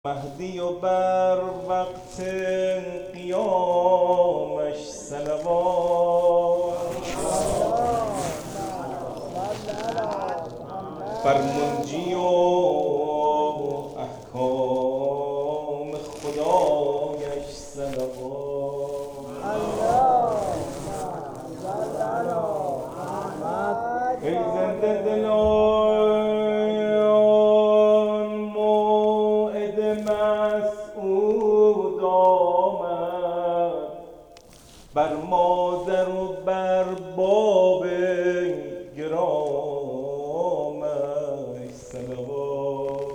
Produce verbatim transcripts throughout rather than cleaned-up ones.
مهدی و بر وقت قیامش صلوات بر منجی و احکام خدایش صلوات. ای زنده دلان موعد مسعود آمد، بر مادر و بر باب گرامش صلوات.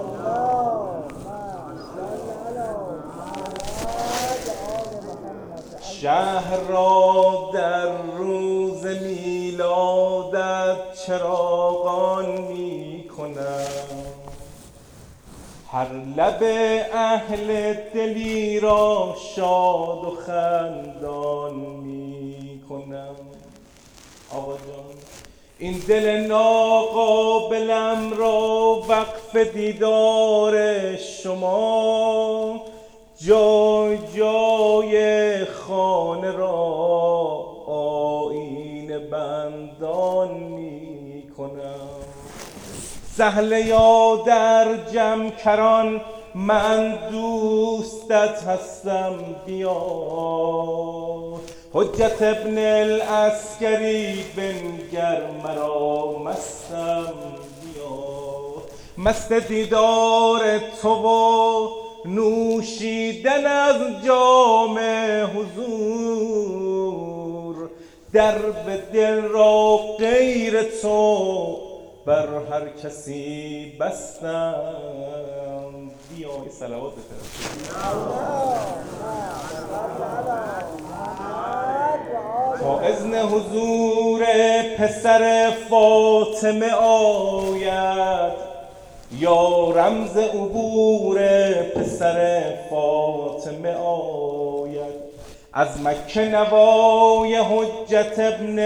شهر را در روز میلادت چراغان می کنم، هر لب اهل دلی را شاد و خندان می کنم. آقا جان، این دل ناقابلم را وقف دیدار شما، جای جای خانه را آیینه بندان می کنم. سهل یا در جمع کران من دوستت هستم، بیا حجت ابن العسکری بنگر مرا مستم، بیا مست دیدار تو و نوشیدن از جام حضور، درب دل را غیر تو بر هر کسی بستم. بیا ای صلوات بفرست تا اذن حضور پسر فاطمه آید، یا رمز عبور پسر فاطمه آید. از مکه نوای حجت ابن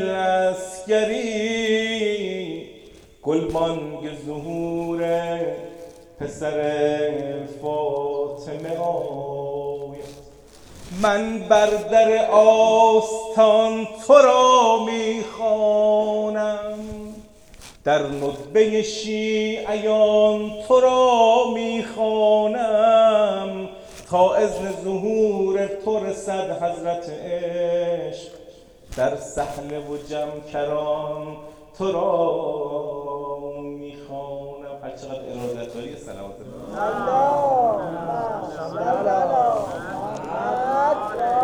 العسکری، گلبانگ ظهور پسر فاطمه آید. من بر در آستان تو را میخوانم، در ندبه شیعیان تو را میخوانم، تا اذن ظهور تو رسد حضرت عشق، در سهل و جمکران تو را میخوانم. هر چقدر ارادت داری صلوات الله.